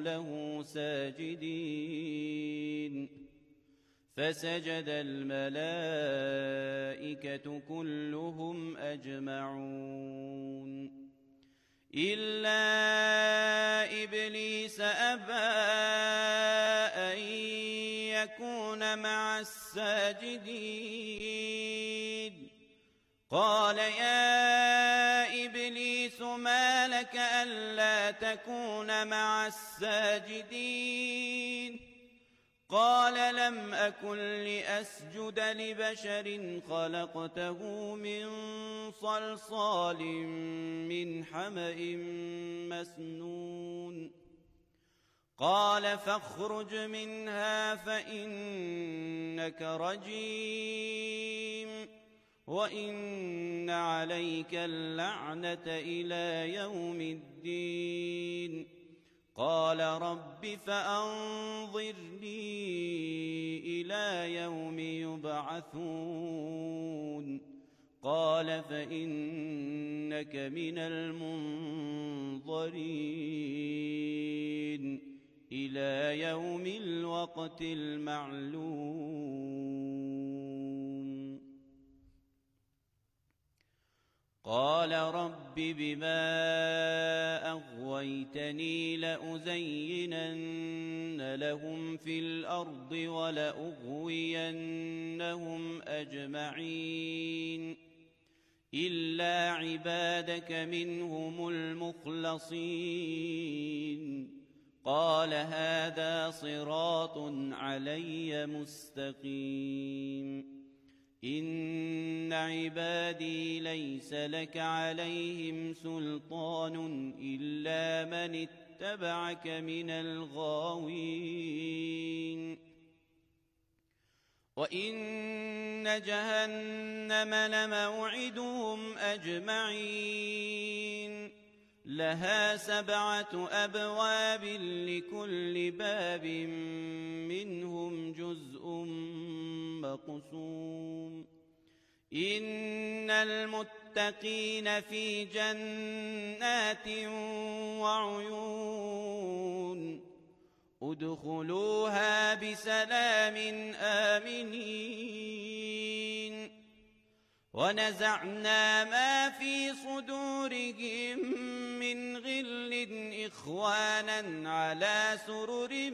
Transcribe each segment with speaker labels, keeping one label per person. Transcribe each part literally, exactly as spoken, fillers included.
Speaker 1: له ساجدين فسجد الملائكة كلهم أجمعون إلا إبليس أبى أن يكون مع الساجدين قال يا إبليس ما لك ألا تكون مع الساجدين قال لم أكن لأسجد لبشر خلقته من صلصال من حمأ مسنون قال فاخرج منها فإنك رجيم وإن عليك اللعنة إلى يوم الدين قال رب فأنظرني إلى يوم يبعثون قال فإنك من المنظرين إلى يوم الوقت المعلوم قال رب بما أغويتني لأزينن لهم في الأرض ولأغوينهم أجمعين إلا عبادك منهم المخلصين قال هذا صراط علي مستقيم إن عبادي ليس لك عليهم سلطان إلا من اتبعك من الغاوين وإن جهنم لموعدهم أجمعين لها سبعة أبواب لكل باب منهم جزء مقسوم إن المتقين في جنات وعيون ادخلوها بسلام آمنين ونزعنا ما في صدورهم من غل إخوانا على سرر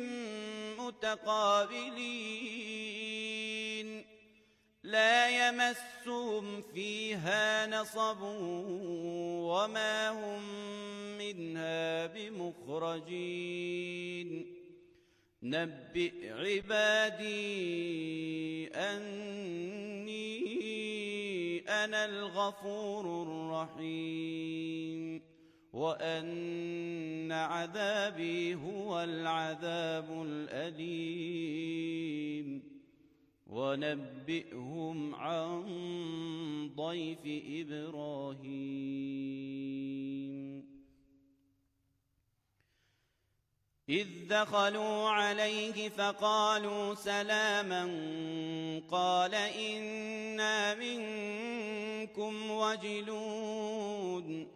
Speaker 1: متقابلين لا يمسهم فيها نصب وما هم منها بمخرجين نبئ عبادي أني أنا الغفور الرحيم وأن عذابي هو العذاب الأليم ونبئهم عن ضيف إبراهيم إذ دخلوا عليه فقالوا سلاما قال إنا منكم وجلون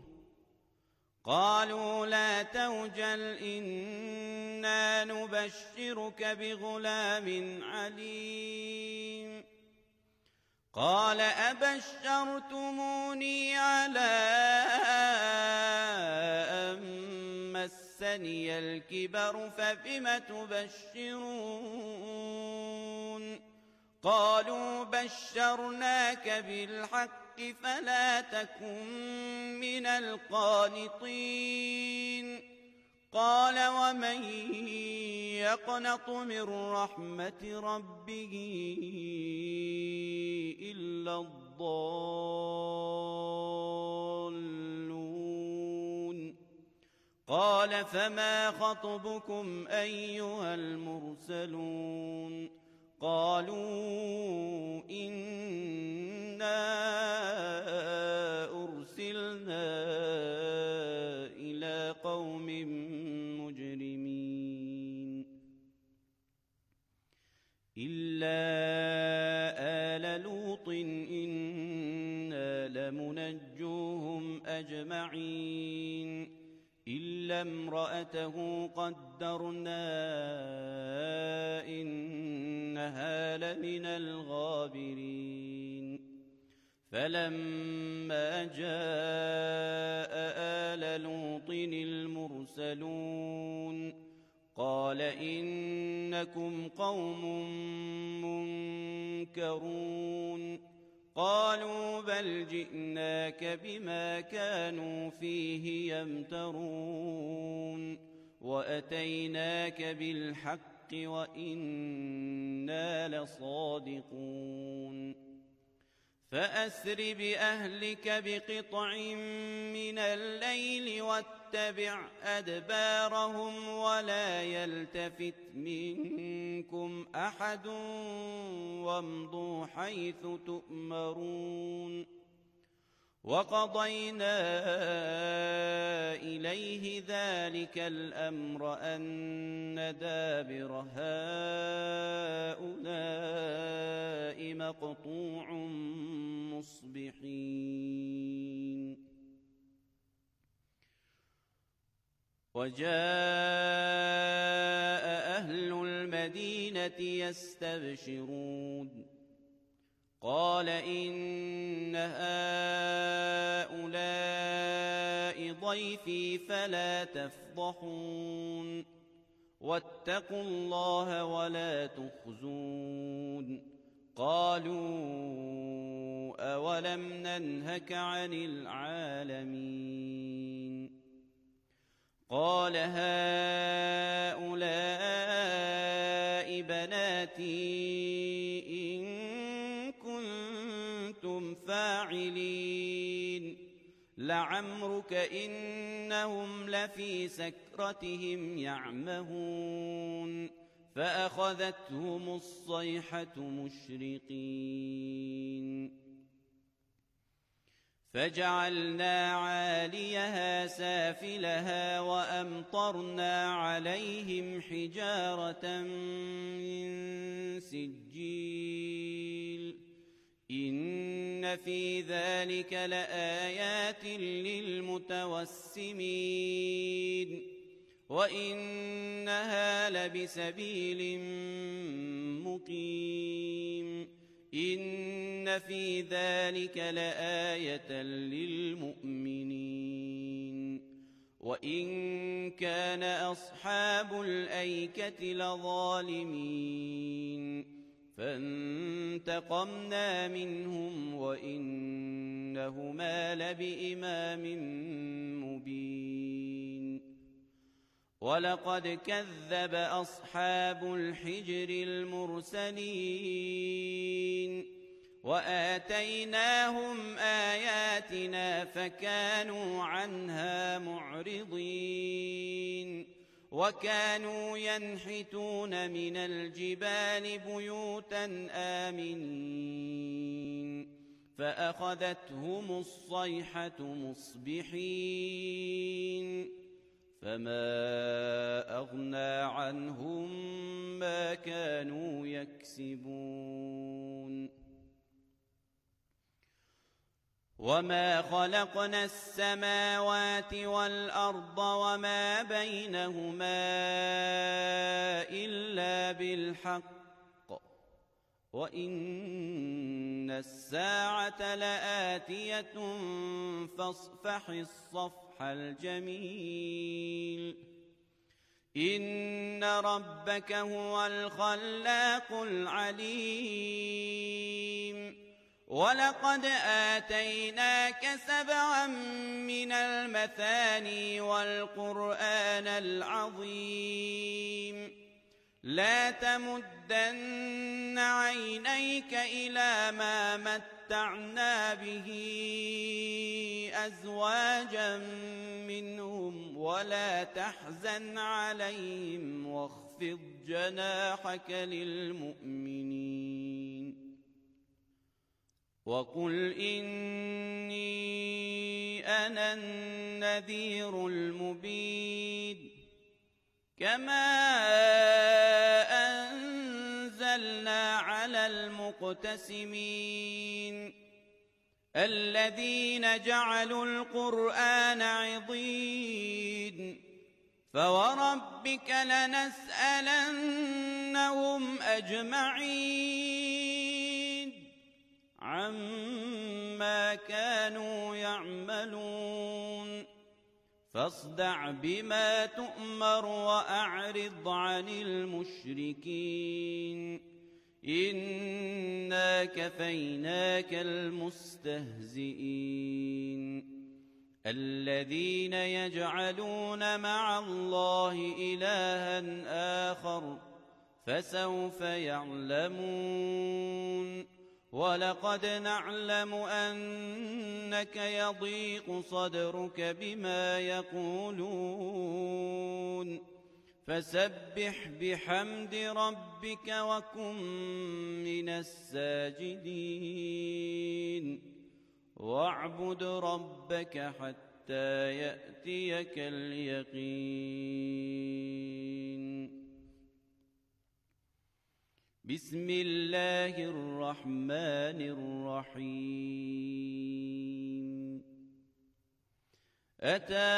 Speaker 1: قالوا لا توجل إنا نبشرك بغلام عليم قال أبشرتموني على أن مسني الكبر فبم تبشرون قالوا بشرناك بالحق فلا تكن من القانطين قال ومن يقنط من رحمة ربه إلا الضالون قال فما خطبكم أيها المرسلون قالوا إنا أرسلنا إلى قوم مجرمين إلا آل لوط إنا لمنجوهم أجمعين إلا امرأته قد قدرنا إنها لمن الغابرين فلما جاء آل لوط المرسلون قال إنكم قوم منكرون قالوا بل جئناك بما كانوا فيه يمترون وأتيناك بالحق وإنا لصادقون فأسر بأهلك بقطع من الليل واتبع أدبارهم ولا يلتفت منكم أحد وامضوا حيث تؤمرون وقضينا إليه ذلك الأمر أن دابر هؤلاء مقطوع مصبحين وجاء أهل المدينة يستبشرون قال إن هؤلاء ضيفي فلا تفضحون واتقوا الله ولا تخزون قالوا أولم ننهك عن العالمين قال هؤلاء بناتي إن كنتم فاعلين لعمرك إنهم لفي سكرتهم يعمهون فأخذتهم الصيحة مشرقين فجعلنا عاليها سافلها وأمطرنا عليهم حجارة من سجيل إن في ذلك لآيات للمتوسمين وإنها لبسبيل مقيم إن في ذلك لآية للمؤمنين وإن كان أصحاب الأيكة لظالمين فانتقمنا منهم وإنهما لبإمام مبين ولقد كذب أصحاب الحجر المرسلين وآتيناهم آياتنا فكانوا عنها معرضين وكانوا ينحتون من الجبال بيوتا آمنين فأخذتهم الصيحة مصبحين فما أغنى عنهم ما كانوا يكسبون وما خلقنا السماوات والأرض وما بينهما إلا بالحق وإن الساعة لآتية فاصفح الصفح الجميل إن ربك هو الخلاق العليم ولقد آتيناك سبعا من المثاني والقرآن العظيم لا تمدن عينيك إلى ما متعنا به أزواجا منهم ولا تحزن عليهم واخفض جناحك للمؤمنين وقل إني أنا النذير المبين كما أنزلنا على المقتسمين الذين جعلوا القرآن عضين فوربك لنسألنهم أجمعين عما كانوا يعملون فاصدع بما تؤمر وأعرض عن المشركين إنا كفيناك المستهزئين الذين يجعلون مع الله إلها آخر فسوف يعلمون ولقد نعلم أنك يضيق صدرك بما يقولون فسبح بحمد ربك وكن من الساجدين واعبد ربك حتى يأتيك اليقين بسم الله الرحمن الرحيم أتى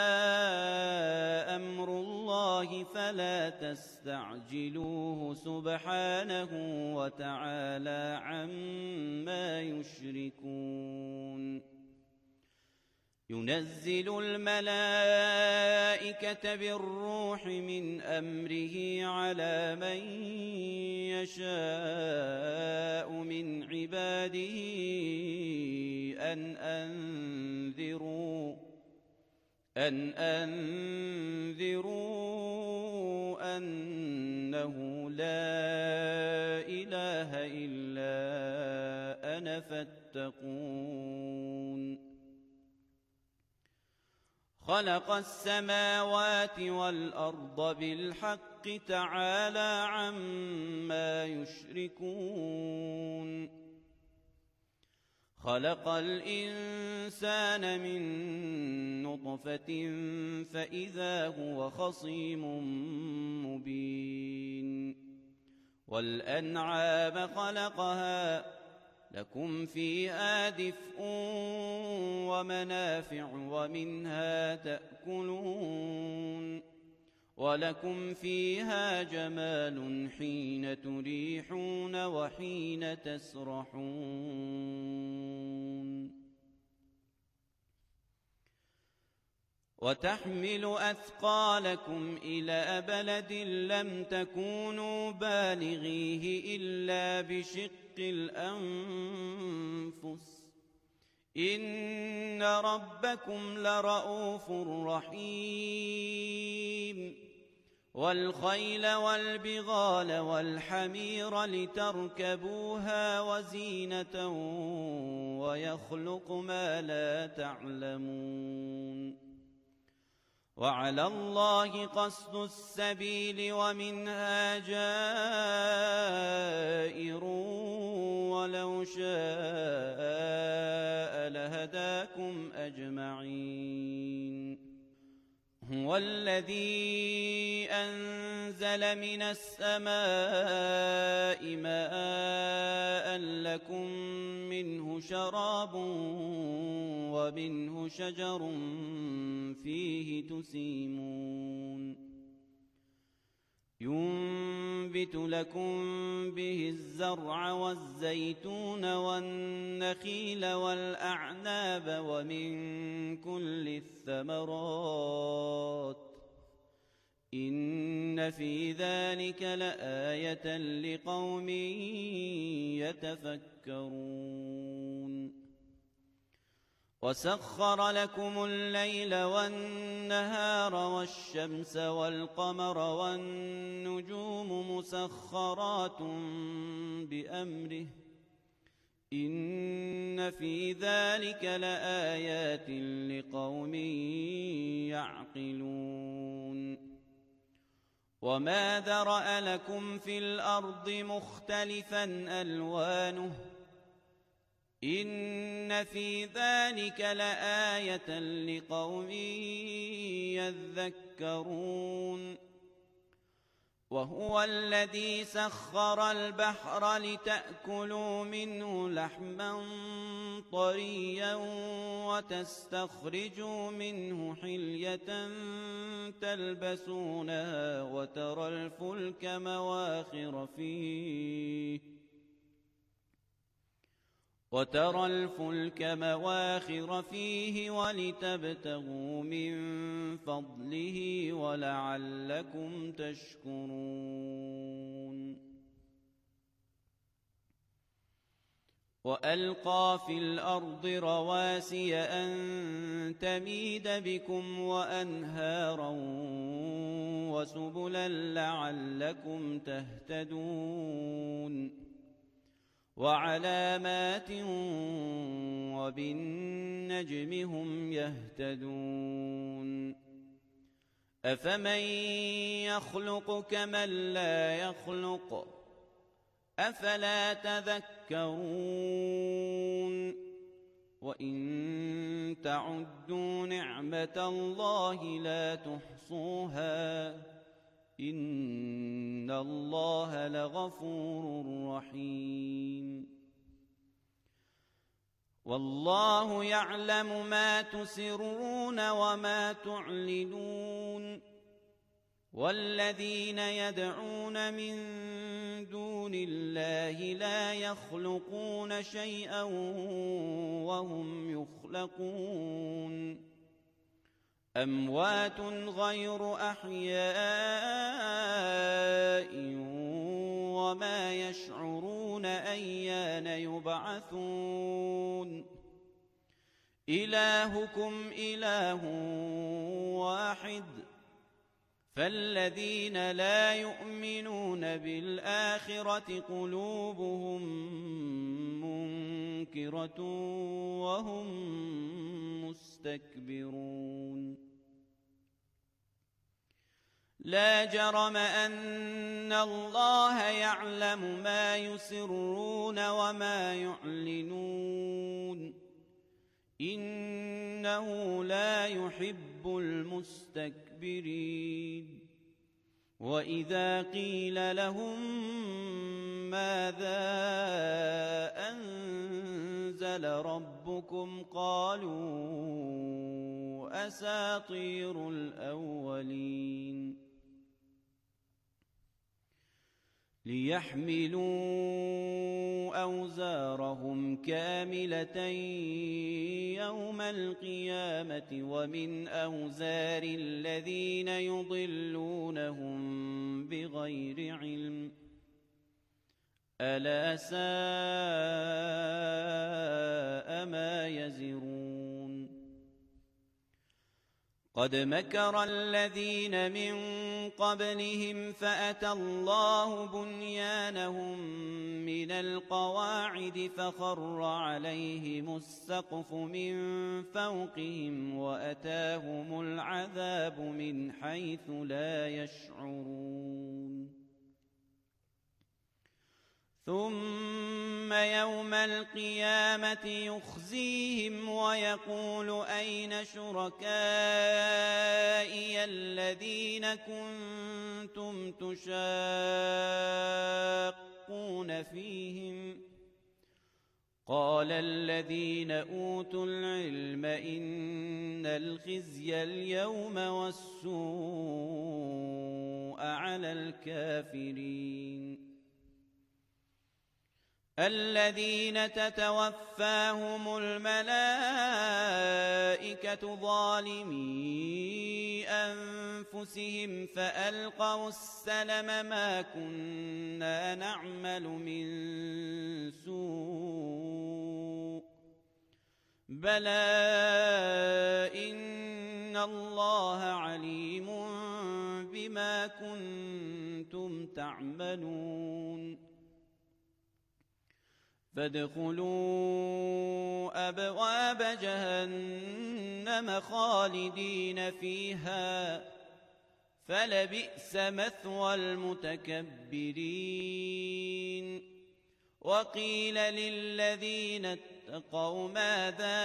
Speaker 1: أمر الله فلا تستعجلوه سبحانه وتعالى عما يشركون ينزل الملائكة بالروح من أمره على من يشاء من عباده أن أنذروا أن أنذروا أنه لا إله إلا أنا فاتقون خلق السماوات والأرض بالحق تعالى عما يشركون خلق الإنسان من نطفة فإذا هو خصيم مبين والأنعام خلقها لكم فيها دفء ومنافع ومنها تأكلون ولكم فيها جمال حين تريحون وحين تسرحون وتحمل أثقالكم إلى بلد لم تكونوا بالغيه إلا بشق الأنفس إن ربكم لرؤوف رحيم والخيل والبغال والحمير لتركبوها وزينة ويخلق ما لا تعلمون وعلى الله قصد السبيل ومنها جائر ولو شاء لهداكم أجمعين هو الذي أنزل من السماء ماء لكم منه شراب ومنه شجر فيه تسيمون ينبت لكم به الزرع والزيتون والنخيل والأعناب ومن كل الثمرات إن في ذلك لآية لقوم يتفكرون وسخر لكم الليل والنهار والشمس والقمر والنجوم مسخرات بأمره إن في ذلك لآيات لقوم يعقلون وما ذرأ لكم في الأرض مختلفا ألوانه إن في ذلك لآية لقوم يذكرون وهو الذي سخر البحر لتأكلوا منه لحما طريا وتستخرجوا منه حلية تلبسونها وترى الفلك مواخر فيه وترى الفلك مواخر فيه ولتبتغوا من فضله ولعلكم تشكرون. وألقى في الأرض رواسي أن تميد بكم وأنهارا وسبلا لعلكم تهتدون. وعلامات وبالنجم هم يهتدون. أفمن يخلق كمن لا يخلق أفلا تذكرون. وإن تعدوا نعمة الله لا تحصوها إن الله لغفور رحيم. والله يعلم ما تسرون وما تعلنون. والذين يدعون من دون الله لا يخلقون شيئا وهم يخلقون. أموات غير أحياء وما يشعرون أيان يبعثون. إلهكم إله واحد فالذين لا يؤمنون بالآخرة قلوبهم منكرة وهم مستكبرون. لا جرم أن الله يعلم ما يسرون وما يعلنون إنه لا يحب المستكبرين. وإذا قيل لهم ماذا أنزل ربكم قالوا أساطير الأولين. ليحملوا أوزارهم كاملة يوم القيامة ومن أوزار الذين يضلونهم بغير علم ألا ساء ما يزرون. قد مكر الذين من قبلهم فأتى الله بنيانهم من القواعد فخر عليهم السقف من فوقهم وأتاهم العذاب من حيث لا يشعرون. ثم يوم القيامة يخزيهم ويقول أين شركائي الذين كنتم تشاقون فيهم قال الذين أوتوا العلم إن الخزي اليوم والسوء على الكافرين الذين تتوفاهم الملائكة ظالمي أنفسهم فألقوا السلم ما كنا نعمل من سوء بلى إن الله عليم بما كنتم تعملون. فادخلوا أبواب جهنم خالدين فيها فلبئس مثوى المتكبرين. وقيل للذين اتقوا ماذا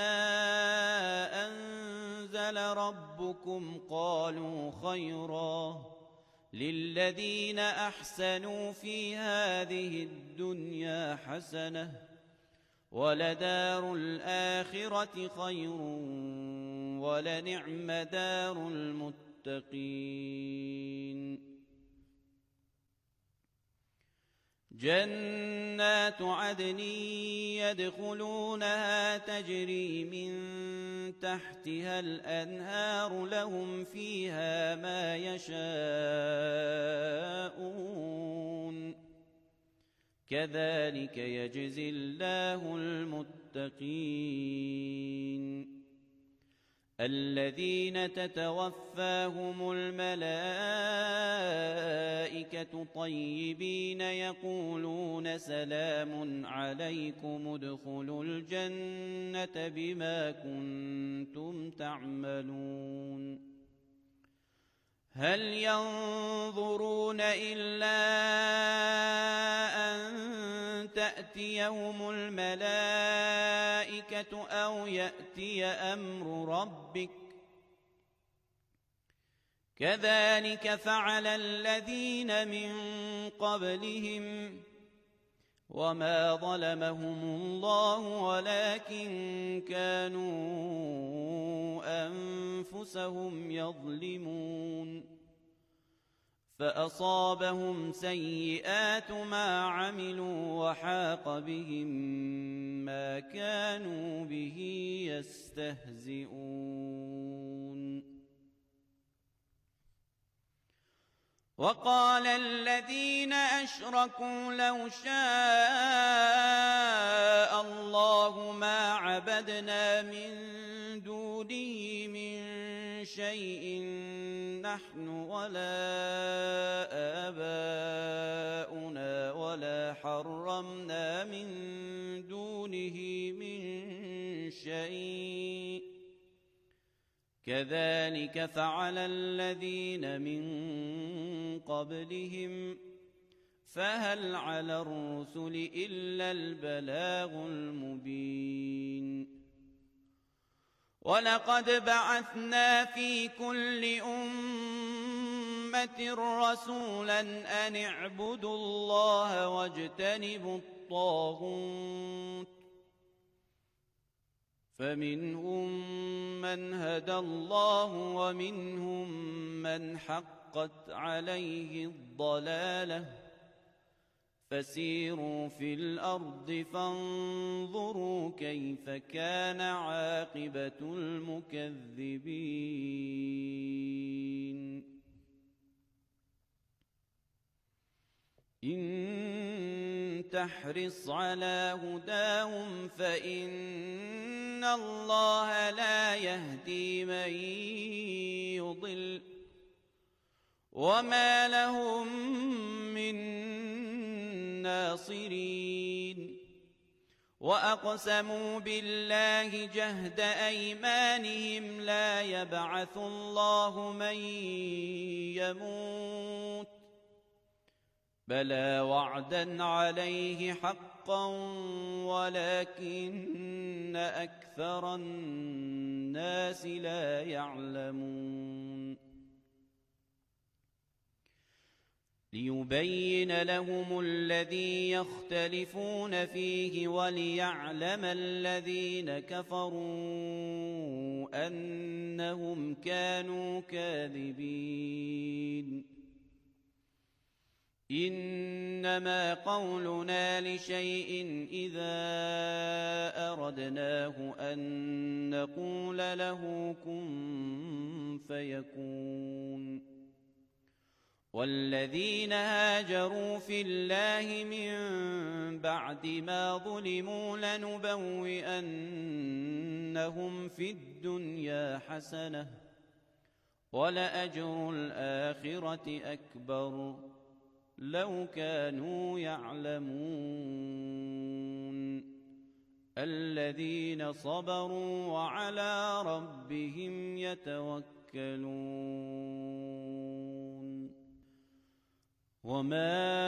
Speaker 1: أنزل ربكم قالوا خيرا للذين أحسنوا في هذه الدنيا حسنة ولدار الآخرة خير ولنعم دار المتقين جنات عدن يدخلونها تجري من تحتها الأنهار لهم فيها ما يشاءون كذلك يجزي الله المتقين الذين تتوفاهم الملائكة طيبين يقولون سلام عليكم ادخلوا الجنة بما كنتم تعملون هل ينظرون إلا أن تأتيهم الملائكة أو يأتي أمر ربك كذلك فعل الذين من قبلهم وما ظلمهم الله ولكن كانوا أنفسهم يظلمون فأصابهم سيئات ما عملوا وحاق بهم ما كانوا به يستهزئون وقال الذين أشركوا لو شاء الله ما عبدنا من دونه من شيء نحن ولا آباؤنا ولا حرمنا من دونه من شيء كذلك فعل الذين من قبلهم فهل على الرسل إلا البلاغ المبين ولقد بعثنا في كل أمة رسولا أن اعبدوا الله واجتنبوا الطاغوت فمنهم من هدى الله ومنهم من حقت عليه الضلالة فسيروا في الأرض فانظروا كيف كان عاقبة المكذبين إن تحرص على هداهم فإن الله لا يهدي من يضل وما لهم من ناصرين وأقسموا بالله جهد أيمانهم لا يبعث الله من يموت بلى وعدا عليه حقا ولكن أكثر الناس لا يعلمون ليبين لهم الذي يختلفون فيه وليعلم الذين كفروا أنهم كانوا كاذبين إنما قولنا لشيء إذا أردناه أن نقول له كن فيكون والذين هاجروا في الله من بعد ما ظلموا لنبوئنهم في الدنيا حسنة ولأجر الآخرة أكبر لو كانوا يعلمون الذين صبروا وعلى ربهم يتوكلون وما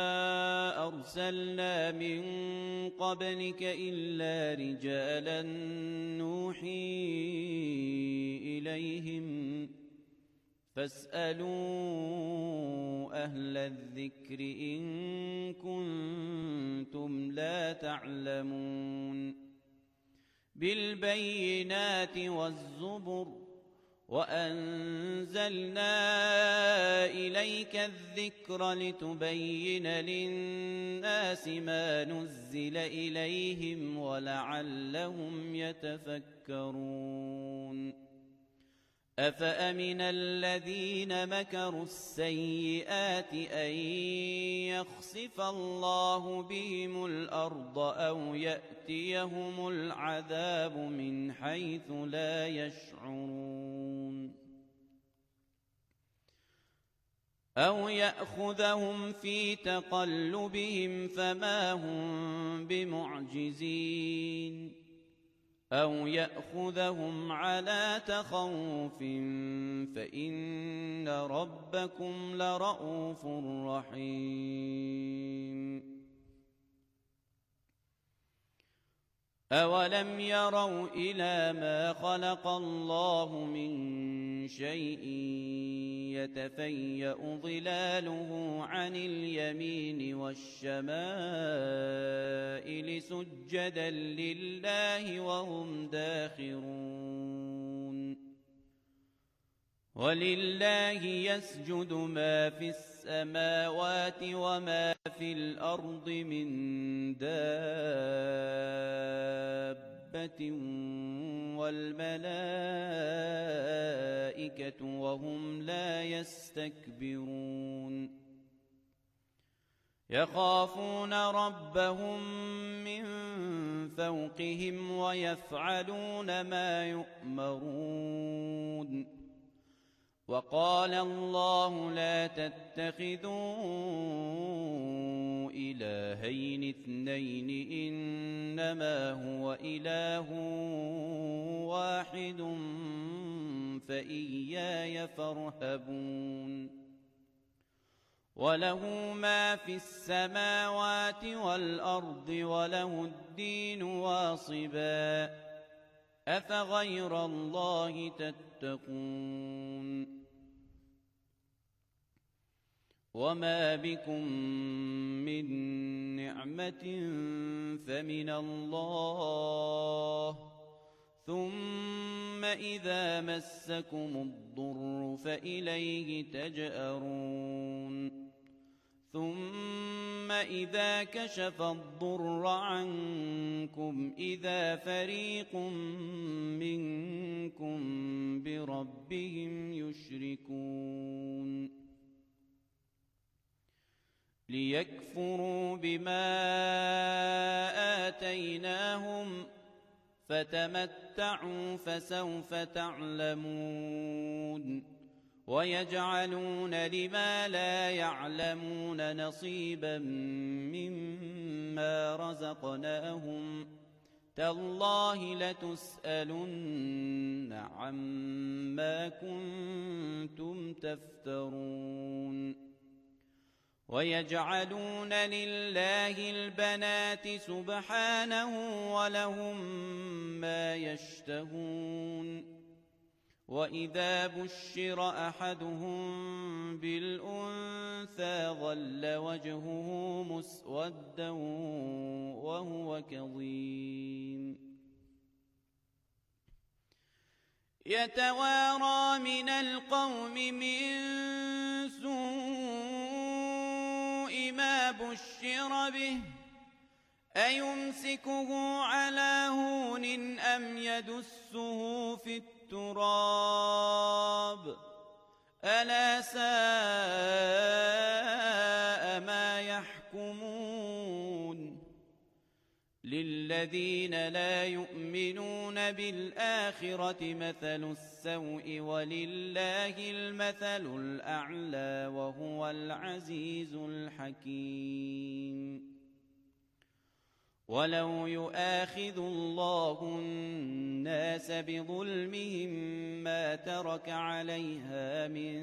Speaker 1: أرسلنا من قبلك إلا رجالا نوحي إليهم فاسألوا أهل الذكر إن كنتم لا تعلمون بالبينات والزبر وأنزلنا إليك الذكر لتبين للناس ما نزل إليهم ولعلهم يتفكرون أفأمن الذين مكروا السيئات أن يخسف الله بهم الأرض أو يأتيهم العذاب من حيث لا يشعرون أو يأخذهم في تقلبهم فما هم بمعجزين أو يأخذهم على تخوف فإن ربكم لرءوف رحيم أولم يروا إلى ما خلق الله من شيء يتفيأ ظلاله عن اليمين والشمائل سجدا لله وهم داخرون ولله يسجد ما في السماوات وما في الأرض من دابة والملائكة وهم لا يستكبرون يخافون ربهم من فوقهم ويفعلون ما يؤمرون وقال الله لا تتخذوا إلهين اثنين إنما هو إله واحد فإياي فارهبون وله ما في السماوات والأرض وله الدين واصبا أفغير الله تتقون وما بكم من نعمة فمن الله ثم إذا مسكم الضر فإليه تجأرون ثم إذا كشف الضر عنكم إذا فريق منكم بربهم يشركون ليكفروا بما آتيناهم فتمتعوا فسوف تعلمون ويجعلون لما لا يعلمون نصيبا مما رزقناهم تالله لتسألن عما كنتم تفترون ويجعلون لله البنات سبحانه ولهم ما يشتهون وإذا بشر أحدهم بالأنثى ظل وجهه مسودا وهو كظيم يتوارى من القوم من سوء ما بشر به أيمسكه على هون أم يدسه في التراب ألا ساء ما يحكمون للذين لا يؤمنون بالآخرة مثل السوء ولله المثل الأعلى وهو العزيز الحكيم ولو يؤاخذ الله الناس بظلمهم ما ترك عليها من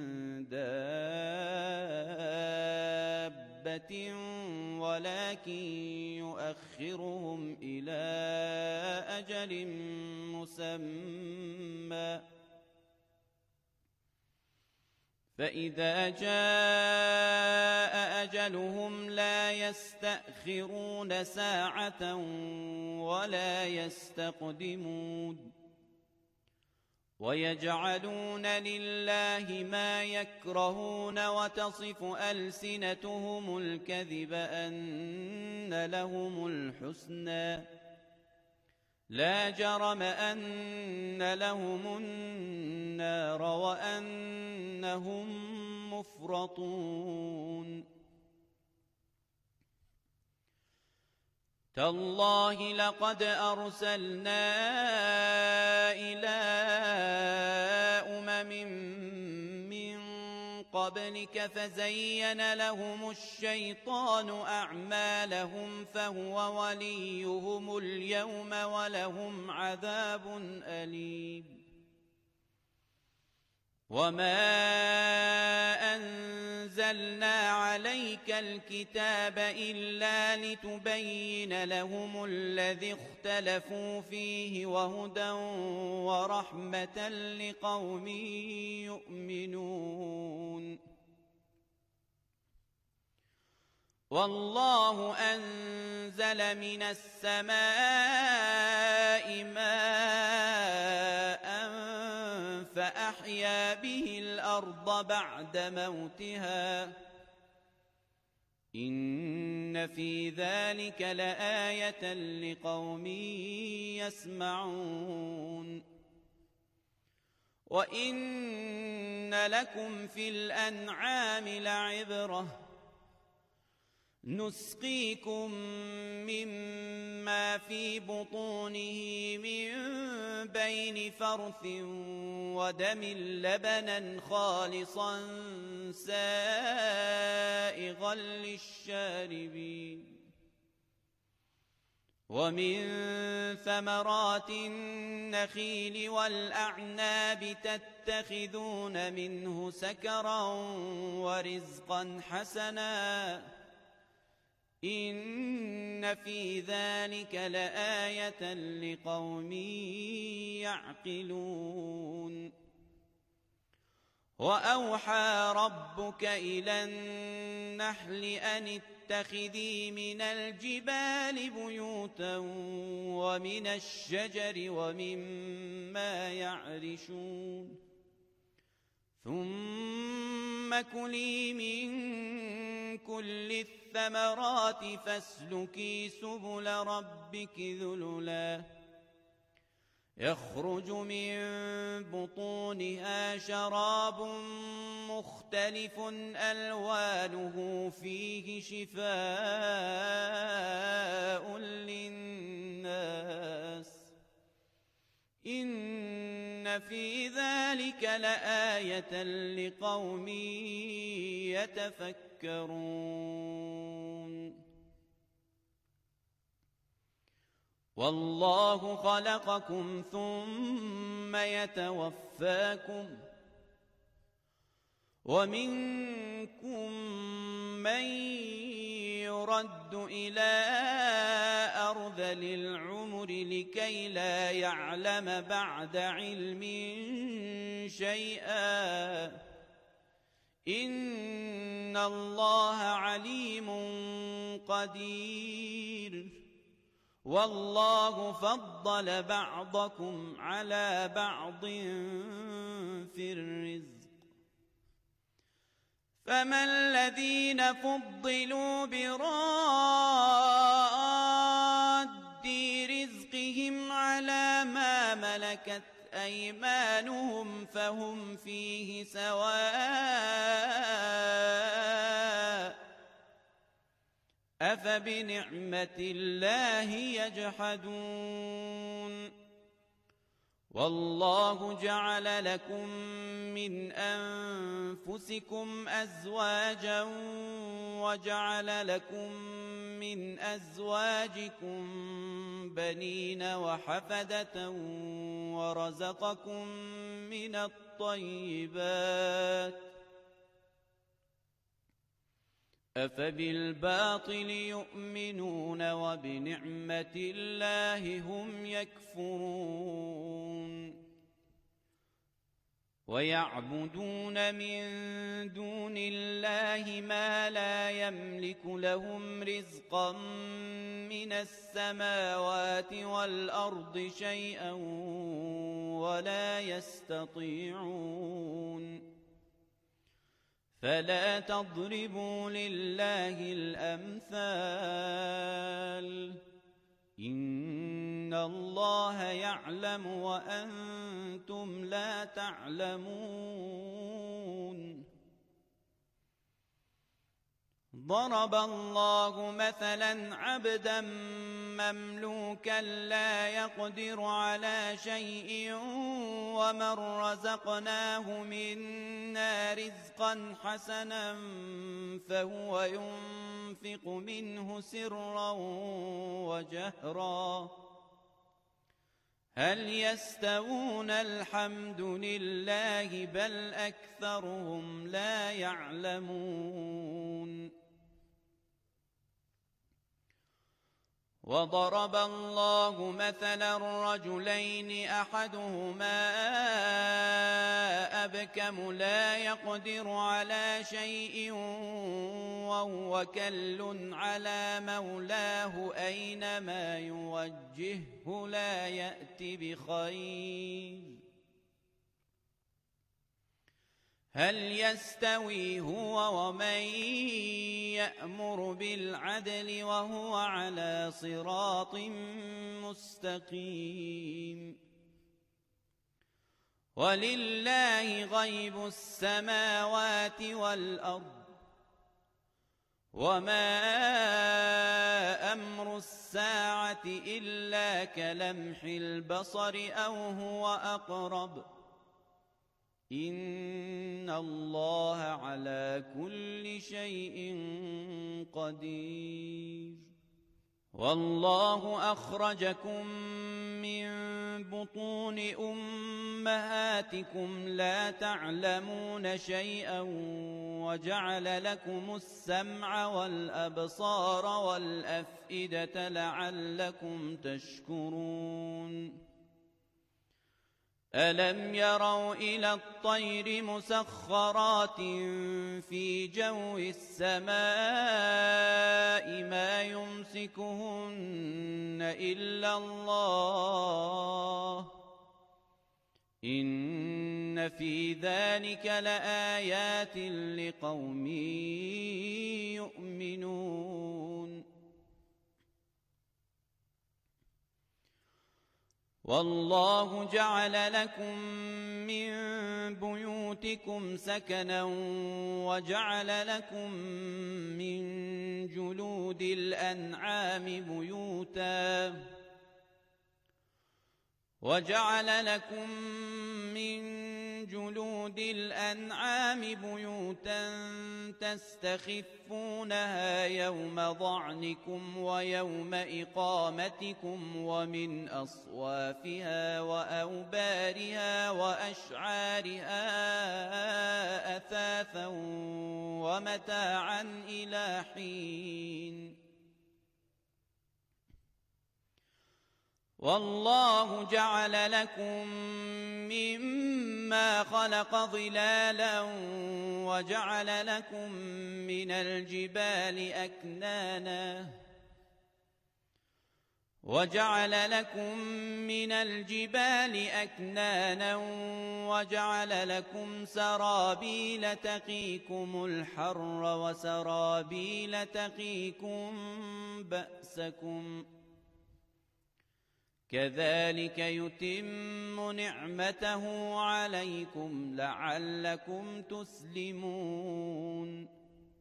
Speaker 1: دابة ولكن يؤخرهم إلى أجل مسمى فإذا جاء أجلهم لا يستأخرون ساعة ولا يستقدمون ويجعلون لله ما يكرهون وتصف ألسنتهم الكذب أن لهم الحسنى لا جرم أن لهم النار وأنهم مفرطون تالله لقد أرسلنا إلى أمم من قبلك فزين لهم الشيطان أعمالهم فهو وليهم اليوم ولهم عذاب أليم وما أنزلنا عليك الكتاب إلا لتبين لهم الذي اختلفوا فيه وهدى ورحمة لقوم يؤمنون والله أنزل من السماء ماء فأحيا به الأرض بعد موتها إن في ذلك لآية لقوم يسمعون وإن لكم في الأنعام لعبرة نسقيكم مما في بطونه من بين فرث ودم لبنا خالصا سائغا للشاربين ومن ثمرات النخيل والأعناب تتخذون منه سكرا ورزقا حسنا إن في ذلك لآية لقوم يعقلون وأوحى ربك إلى النحل أن اتخذي من الجبال بيوتا ومن الشجر ومما يعرشون ثم كلي من كل الثمرات فاسلكي سبل ربك ذللا يخرج من بطونها شراب مختلف ألوانه فيه شفاء للناس إن في ذلك لآية لقوم يتفكرون والله خلقكم ثم يتوفاكم ومنكم من يرد إلى أرذل العمر لكي لا يعلم بعد علم شيئا إن الله عليم قدير والله فضل بعضكم على بعض في الرزق فما الذين فضلوا براد رزقهم على ما ملكت أيمانهم فهم فيه سواء أفبنعمة الله يجحدون والله جعل لكم من أنفسكم أزواجا وجعل لكم من أزواجكم بنين وحفدة ورزقكم من الطيبات أفبالباطل يؤمنون وبنعمة الله هم يكفرون ويعبدون من دون الله ما لا يملك لهم رزقا من السماوات والأرض شيئا ولا يستطيعون فلا تضربوا لله الأمثال إن الله يعلم وأنتم لا تعلمون ضرب الله مثلا عبدا مملوكا لا يقدر على شيء ومن رزقناه منا رزقا حسنا فهو ينفق منه سرا وجهرا هل يستوون الحمد لله بل أكثرهم لا يعلمون وضرب الله مثلا رجلين أحدهما أبكم لا يقدر على شيء وهو كل على مولاه أينما يوجهه لا يأتي بخير هل يستوي هو ومن يأمر بالعدل وهو على صراط مستقيم ولله غيب السماوات والأرض وما أمر الساعة إلا كلمح البصر أو هو أقرب إن الله على كل شيء قدير والله أخرجكم من بطون أمهاتكم لا تعلمون شيئا وجعل لكم السمع والأبصار والأفئدة لعلكم تشكرون ألم يروا إلى الطير مسخرات في جو السماء ما يمسكهن إلا الله إن في ذلك لآيات لقوم يؤمنون والله جعل لكم من بيوتكم سكنا وجعل لكم من جلود الأنعام بيوتا وجعل لكم من جلود الأنعام بيوتا تستخفونها يوم ظعنكم ويوم إقامتكم ومن أصوافها وأوبارها وأشعارها أثاثا ومتاعا إلى حين والله جعل لكم مما خلق ظلالا وجعل لكم من الجبال أكنانا وجعل لكم من الجبال أكنانا وجعل لكم سرابيل تقيكم الحر وسرابيل تقيكم بأسكم كذلك يتم نعمته عليكم لعلكم تسلمون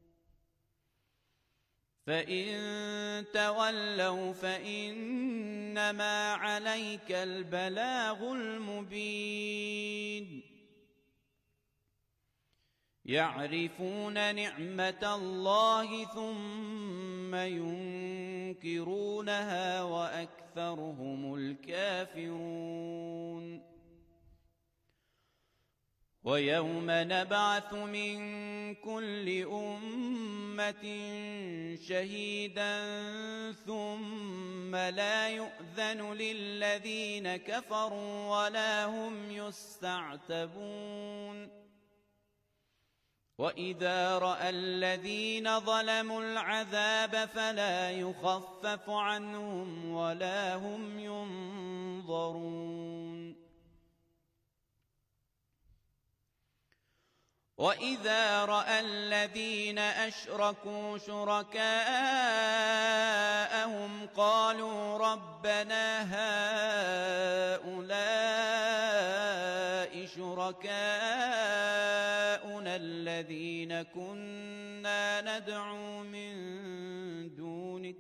Speaker 1: فإن تولوا فإنما عليك البلاغ المبين يعرفون نعمة الله ثم ينكرونها وأكثرهم الكافرون ويوم نبعث من كل أمة شهيدا ثم لا يؤذن للذين كفروا ولا هم يستعتبون وإذا رأى الذين ظلموا العذاب فلا يخفف عنهم ولا هم ينظرون وإذا رأى الذين أشركوا شركاءهم قالوا ربنا هؤلاء شركاؤنا الذين كنا ندعو من دونك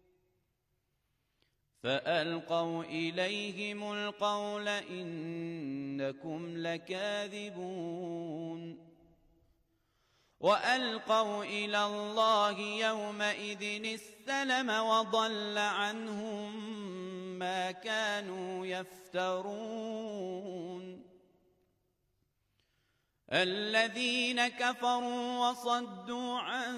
Speaker 1: فألقوا إليهم القول إنكم لكاذبون وألقوا إلى الله يومئذ السلم وضل عنهم ما كانوا يفترون الذين كفروا وصدوا عن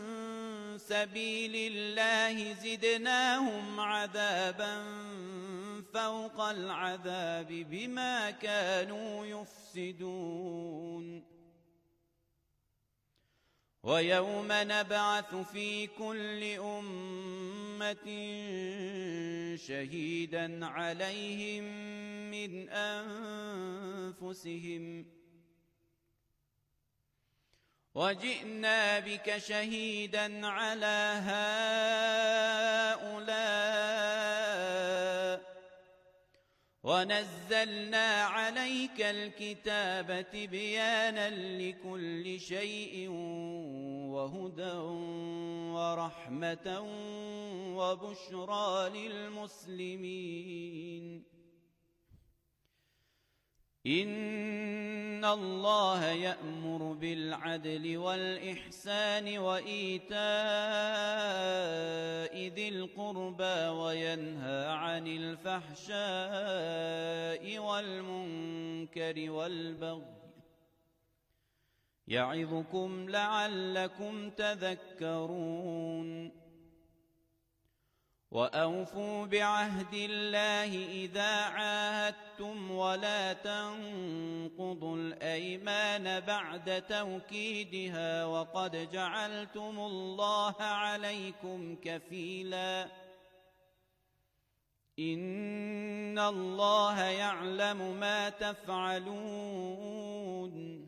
Speaker 1: سبيل الله زدناهم عذابا فوق العذاب بما كانوا يفسدون ويوم نبعث في كل أمة شهيدا عليهم من أنفسهم وجئنا بك شهيدا على هؤلاء ونزلنا عليك الكتاب تبيانا لكل شيء وهدى ورحمة وبشرى للمسلمين إن الله يأمر بالعدل والإحسان وإيتاء ذي القربى وينهى عن الفحشاء والمنكر والبغي يعظكم لعلكم تذكرون وأوفوا بعهد الله إذا عاهدتم ولا تنقضوا الأيمان بعد توكيدها وقد جعلتم الله عليكم كفيلا إن الله يعلم ما تفعلون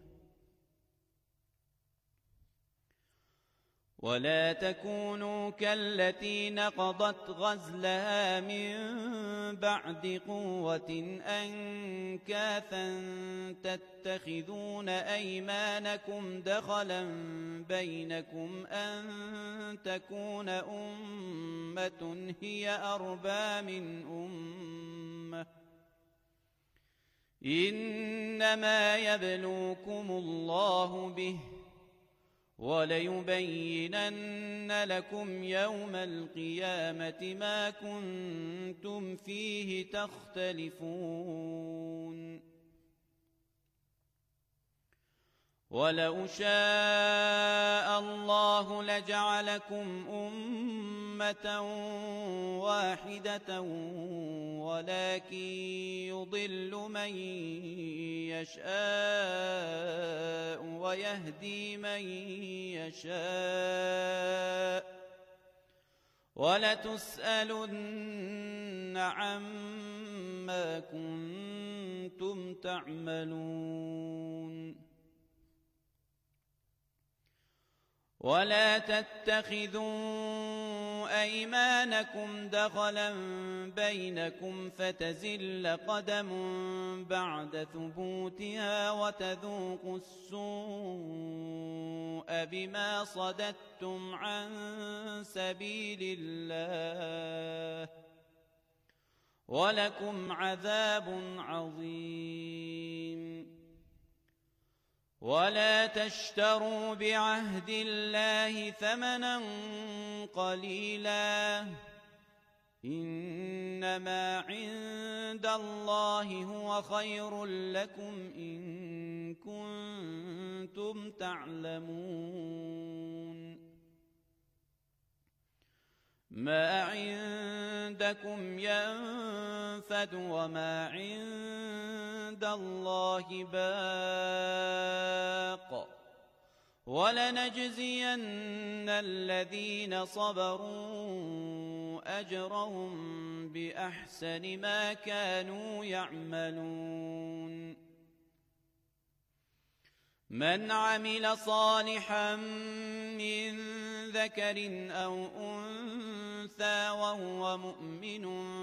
Speaker 1: ولا تكونوا كالتي نقضت غزلها من بعد قوة أنكاثا تتخذون أيمانكم دخلا بينكم أن تكون أمة هي أربى من أمة إنما يبلوكم الله به وليبينن لكم يوم القيامة ما كنتم فيه تختلفون ولو شاء الله لجعلكم أمة واحدة ولكن يضل من يشاء ويهدي من يشاء ولتسألن عما كنتم تعملون ولا تتخذوا أيمانكم دخلا بينكم فتزل قدم بعد ثبوتها وتذوقوا السوء بما صددتم عن سبيل الله ولكم عذاب عظيم ولا تشتروا بعهد الله ثمنا قليلا إنما عند الله هو خير لكم إن كنتم تعلمون ما عندكم ينفد وما عند الله باق ولنجزين الذين صبروا أجرهم بأحسن ما كانوا يعملون من عمل صالحا من ذكر أو أنثى وهو مؤمن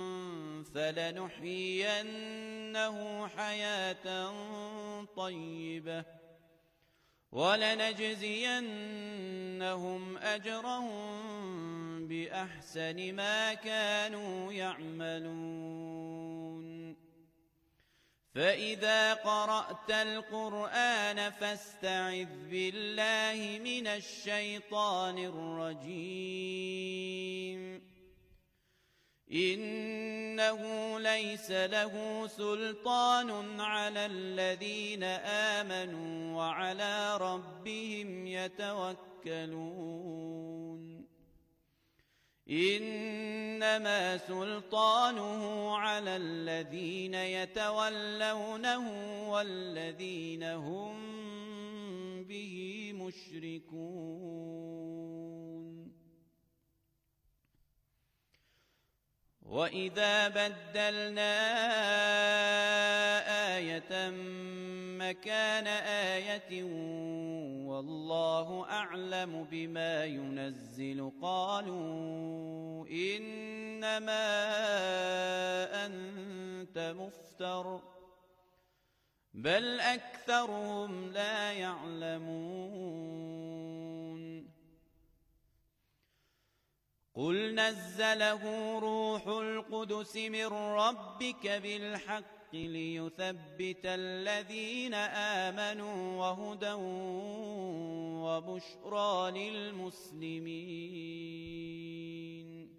Speaker 1: فلنحيينه حياة طيبة ولنجزينهم أجرهم بأحسن ما كانوا يعملون فإذا قرأت القرآن فاستعذ بالله من الشيطان الرجيم إنه ليس له سلطان على الذين آمنوا وعلى ربهم يتوكلون إنما سلطانه على الذين يتولونه والذين هم به مشركون وإذا بدلنا آية مكان آية والله أعلم بما ينزل قالوا إنما أنت مفتر بل أكثرهم لا يعلمون قل نزله روح القدس من ربك بالحق ليثبت الذين آمنوا وهدى وبشرى للمسلمين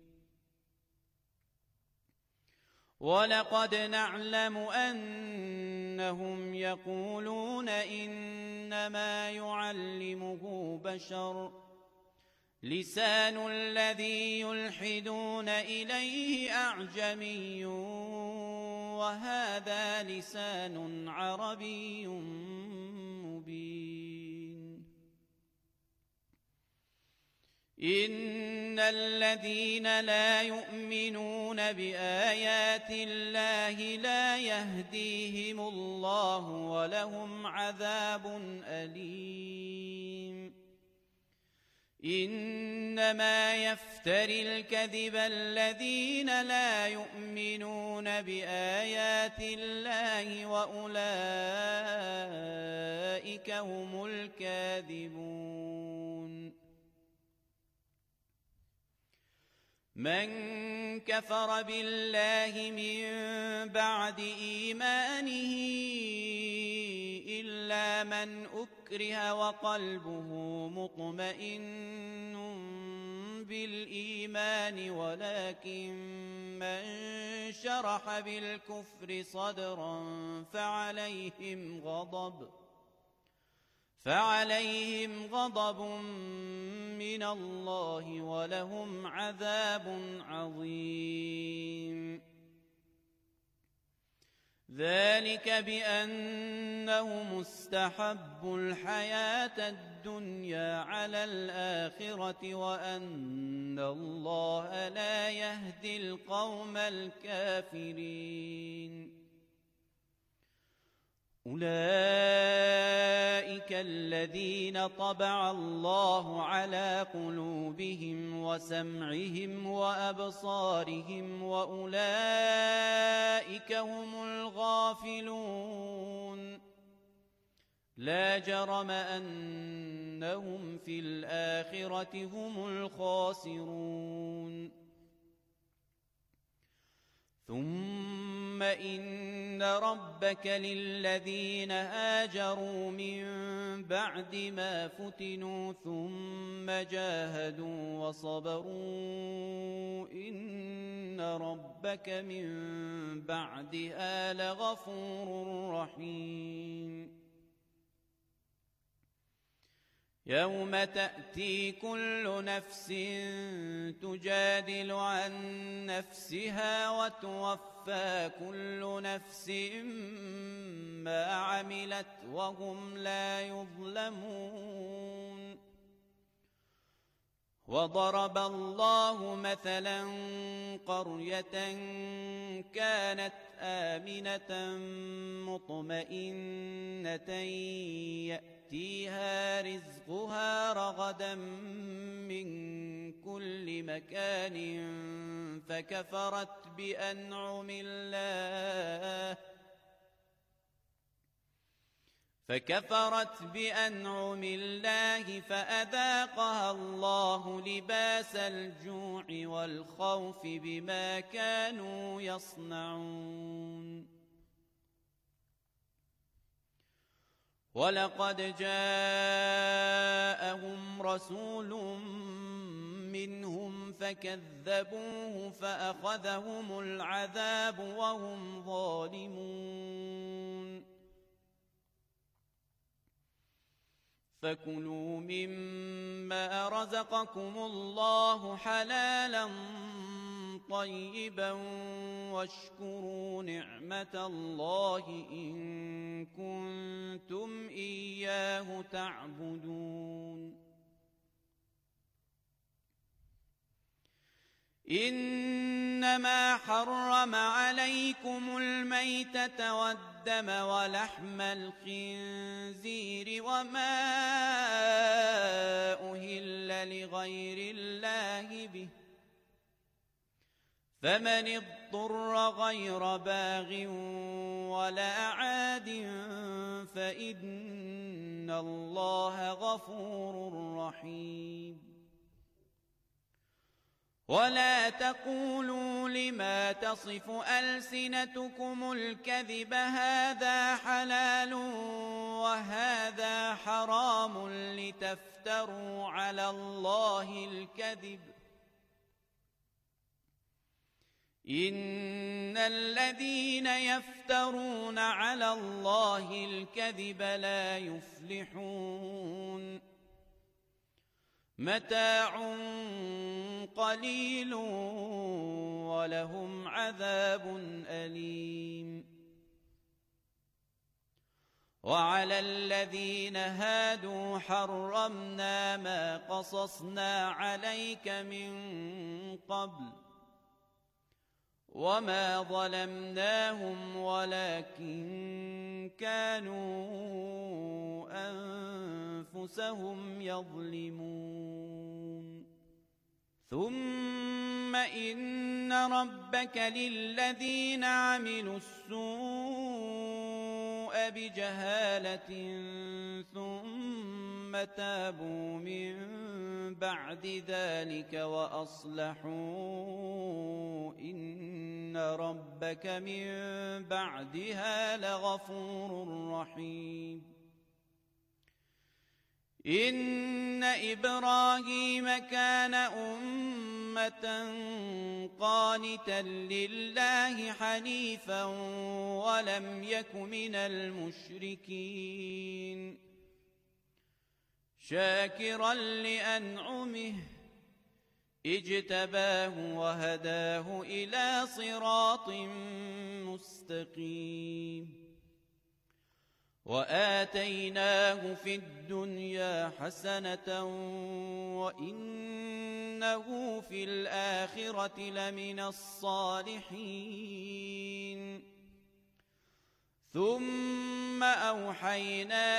Speaker 1: ولقد نعلم أنهم يقولون إنما يعلمه بشر لسان الذي يلحدون إليه أعجمي وهذا لسان عربي مبين إن الذين لا يؤمنون بآيات الله لا يهديهم الله ولهم عذاب أليم إنما يفتري الكذب الذين لا يؤمنون بآيات الله وأولئك هم الكاذبون من كفر بالله من بعد إيمانه إلا من أكره وقلبه مطمئن بالإيمان ولكن من شرح بالكفر صدرا فعليهم غضب فعليهم غضب من الله ولهم عذاب عظيم ذلك بأنهم استحبوا الحياة الدنيا على الآخرة وأن الله لا يهدي القوم الكافرين أولئك الذين طبع الله على قلوبهم وسمعهم وأبصارهم وأولئك هم الغافلون لا جرم أنهم في الآخرة هم الخاسرون ثم إن ربك للذين هاجروا من بعد ما فتنوا ثم جاهدوا وصبروا إن ربك من بعدها لغفور رحيم يوم تأتي كل نفس تجادل عن نفسها وتوفى كل نفس ما عملت وهم لا يظلمون. وضرب الله مثلا قرية كانت آمنة مطمئنة يأتيها رزقها رغدا من كل مكان فكفرت بأنعم الله فكفرت بأنعم الله فأذاقها الله لباس الجوع والخوف بما كانوا يصنعون. ولقد جاءهم رسول منهم فكذبوه فأخذهم العذاب وهم ظالمون. فكلوا مما رزقكم الله حلالا طيبا واشكروا نعمة الله إن كنتم إياه تعبدون. إنما حرم عليكم الميتة والدم ولحم الخنزير وما أهل لغير الله به فمن اضطر غير باغ ولا عاد فإن الله غفور رحيم. ولا تقولوا لما تصف ألسنتكم الكذب هذا حلال وهذا حرام لتفتروا على الله الكذب إن الذين يفترون على الله الكذب لا يفلحون. متاع قليل ولهم عذاب أليم. وعلى الذين هادوا حرمنا ما قصصنا عليك من قبل وما ظلمناهم ولكن كانوا أنفسهم يظلمون. ثم إن ربك للذين عملوا السوء بجهالة ثم تابوا من بعد ذلك وأصلحوا إن ربك من بعدها لغفور رحيم. إن إبراهيم كان أمة قانتا لله حنيفا ولم يك من المشركين شاكرا لأنعمه اجتباه وهداه إلى صراط مستقيم. وآتيناه في الدنيا حسنة وإنه في الآخرة لمن الصالحين. ثم أوحينا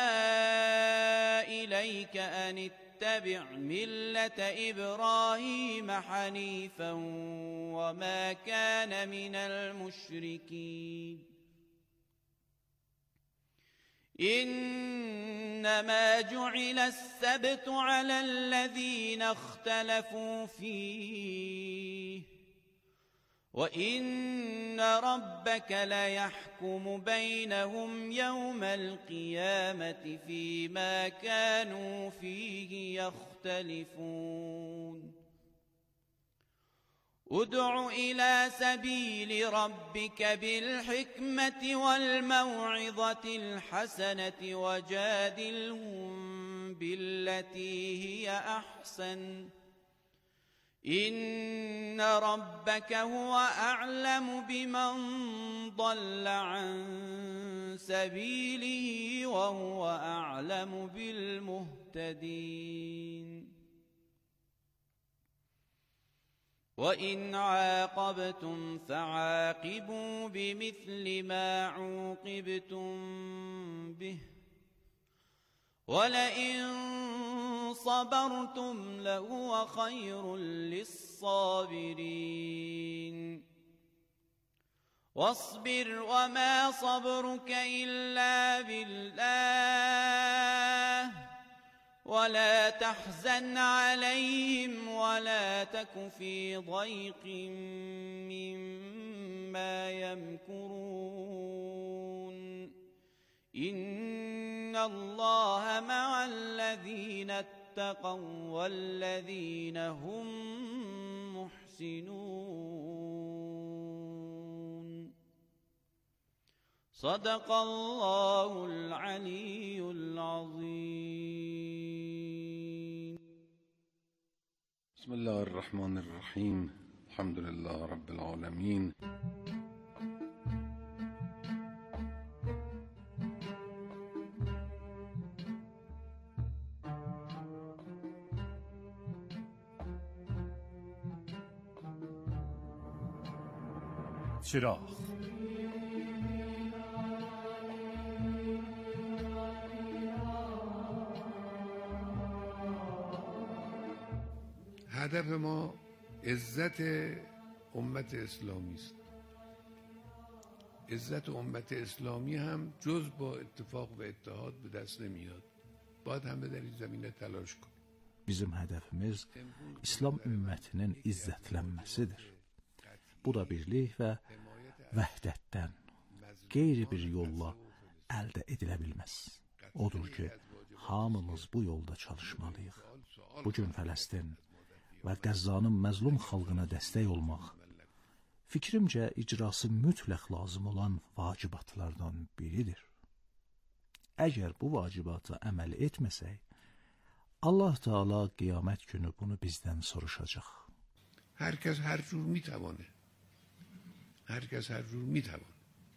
Speaker 1: إليك أن اتبع ملة إبراهيم حنيفا وما كان من المشركين. إنما جعل السبت على الذين اختلفوا فيه وإن ربك ليحكم بينهم يوم القيامة فيما كانوا فيه يختلفون. ادع إلى سبيل ربك بالحكمة والموعظة الحسنة وجادلهم بالتي هي أحسن إن ربك هو أعلم بمن ضل عن سبيله وهو أعلم بالمهتدين وإن عاقبتم فعاقبوا بمثل ما عوقبتم به ولئن صبرتم لهو خير للصابرين واصبر وما صبرك إلا بالله ولا تحزن عليهم ولا تك في ضيق مما يمكرون إن الله مع الذين اتقوا والذين هم محسنون صدق الله العلي العظيم.
Speaker 2: بسم الله الرحمن الرحيم. الحمد لله رب العالمين.
Speaker 3: چراغ
Speaker 4: هدف ما عزت امت اسلامی است. عزت امت اسلامی هم جز با اتفاق و اتحاد به دست نمیاد. باید همه در این زمینه تلاش کنیم.
Speaker 3: Bizim hədəfimiz İslam ümmətinin izzətlənməsidir. Bu da birlik və vəhdətdən qeyri bir yolla əldə edilə bilməz. Odur ki, hamımız bu yolda çalışmalıyıq. Bugün Fələstin və Qəzzanın məzlum xalqına dəstək olmaq, fikrimcə icrası mütləq lazım olan vacibatlardan biridir. Əgər bu vacibata əməl etməsək, Allah Teala qiyamət günü bunu bizdən soruşacaq.
Speaker 4: Hər kəs hər cür میتوانه. هر کس هر جور میتوانه.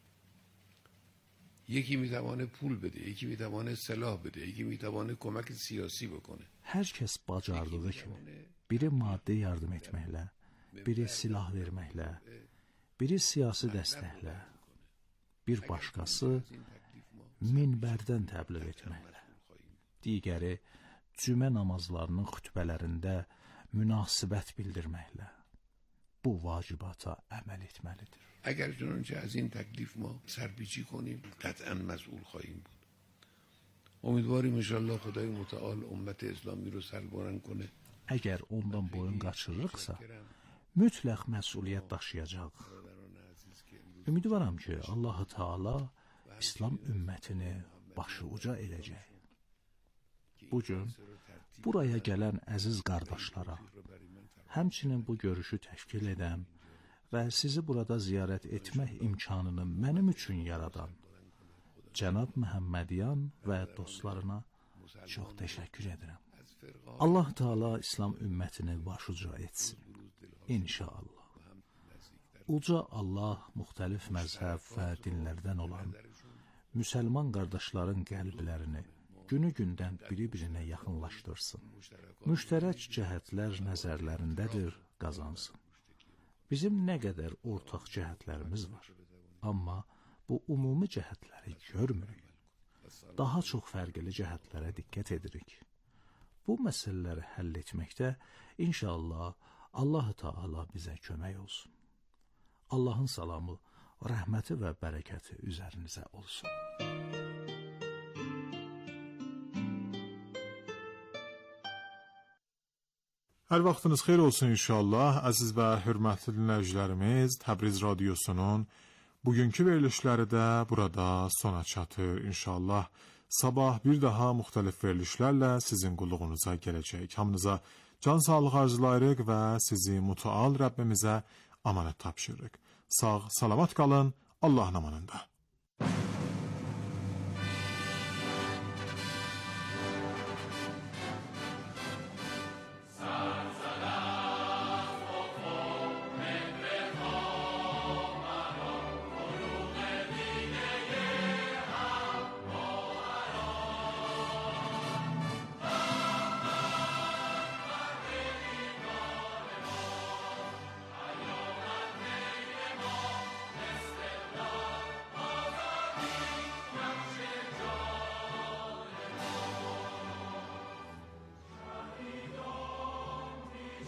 Speaker 4: یکی میتوانه پول بده، یکی میتوانه سلاح بده، یکی میتوانه کمک siyasi بکنه.
Speaker 3: Hər kəs bacardığı kimi, biri maddi yardım etməklə, biri silah verməklə, biri siyasi dəstəklə, bir başqası minbərdən təbliğ etməklə, digəri cümə namazlarının xütbələrində münasibət bildirməklə bu vacibata əməl etməlidir.
Speaker 4: اگر چنانچه از این تکلیف ما سرپیچی کنیم قطعا مسئول خواهیم بود. امیدواریم انشالله خدای متعال امت اسلامی رو سربلند کنه.
Speaker 3: Əgər ondan boyun qaçırırıqsa, mütləq məsuliyyət daşıyacaq. Ümidvaram ki, Allah Teala İslam ümmətini başı uca edəcək. Bugün buraya gələn əziz qardaşlara, həmçinin bu görüşü təşkil edən və sizi burada ziyarət etmək imkanını mənim üçün yaradan Cənab Məhəmmədyan və dostlarına çox təşəkkür edirəm. Allah Teala İslam ümmətini başuca etsin. İnşallah. Uca Allah müxtəlif məzhəb və dinlərdən olan müsəlman qardaşların qəlblərini günü-gündən biri-birinə yaxınlaşdırsın. Müştərək cəhətlər nəzərlərindədir, qazansın. Bizim nə qədər ortaq cəhətlərimiz var, amma bu ümumi cəhətləri görmürük. Daha çox fərqli cəhətlərə diqqət edirik. Bu məsələləri həll etməkdə inşallah Allah Teala bizə kömək olsun. Allahın salamı, rəhməti və bərəkəti üzərinizə olsun.
Speaker 5: Hər vaxtınız xeyir olsun inşallah. Əziz və hörmətli dinləyicilərimiz, Təbriz Radiosunun bugünkü verilişləri də burada sona çatır inşallah. Sabah bir daha müxtəlif verilişlərlə sizin qulluğunuza gələcək. Hamınıza can sağlığı arzulayırıq və sizi mütəal Rəbbimizə amanət tapşırırıq. Sağ, salamat qalın, Allahın amanında.